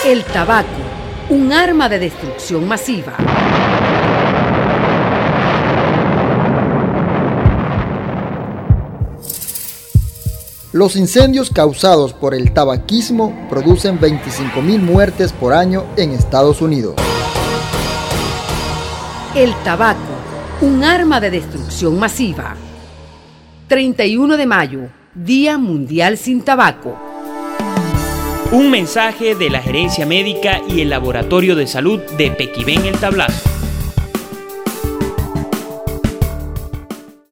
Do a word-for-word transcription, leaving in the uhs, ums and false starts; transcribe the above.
El tabaco, un arma de destrucción masiva. Los incendios causados por el tabaquismo producen veinticinco mil muertes por año en Estados Unidos. El tabaco, un arma de destrucción masiva. treinta y uno de mayo, Día Mundial sin Tabaco. Un mensaje de la Gerencia Médica y el Laboratorio de Salud de Pequibén El Tablazo.